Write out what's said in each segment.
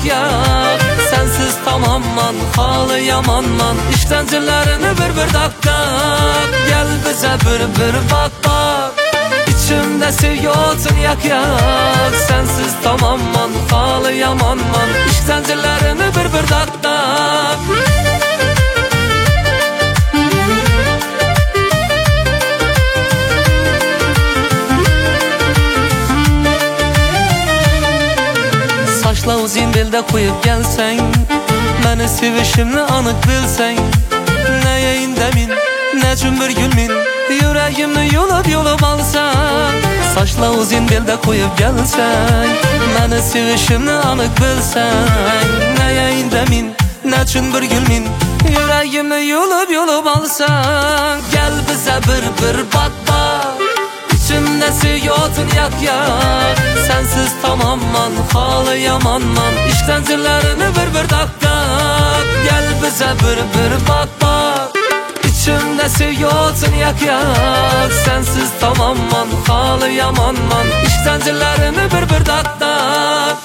yak. Sensiz tamamman, halı yamanman, işkencelerini bir tak tak. Gel bize bir bak bak, İçimde seviyordun yak yak. Sensiz tamamman, halı yamanman, işkencelerini bir tak tak. Saçla uzun belde koyup gelsen, beni sevişimni anık bilsen. Neye indemin, ne cün bir gülmin, yüreğimni yolup alsan. Saçla uzun belde koyup gelsen, beni sevişimni anık bilsen. Neye indemin, ne cün bir gülmin, yüreğimni yolup alsan. Gel bize bir bak bak, İçimde seviyordun yak yak. Sensiz tamamman, halı yamanman, işkencelerini bir tak tak. Gel bize bir bak bak, İçimde seviyordun yak yak. Sensiz tamamman, halı yamanman, işkencelerini bir tak tak.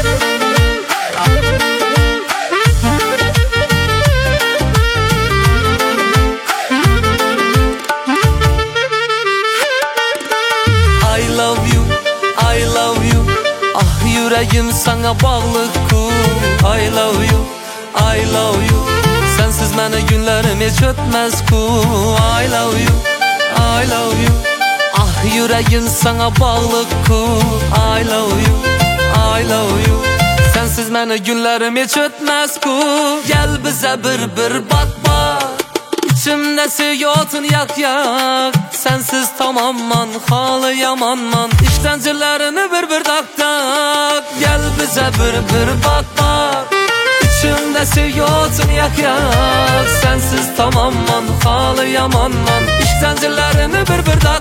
I love you, ah yüreğim sana bağlı ku. I love you, sensiz məni günlerim hiç ötmez ku. I love you, ah yüreğim sana bağlı ku. I love you, sensiz məni günlerim hiç ötmez ku. Gel bize bir bak bak, İçimde seviyordun yak yak. Sensiz tamamman, halı yamanman, işkencelerini bir tak tak. Gel bize bir bak bak, İçimde seviyordun yak yak. Sensiz tamamman, halı yamanman, işkencelerini bir tak tak.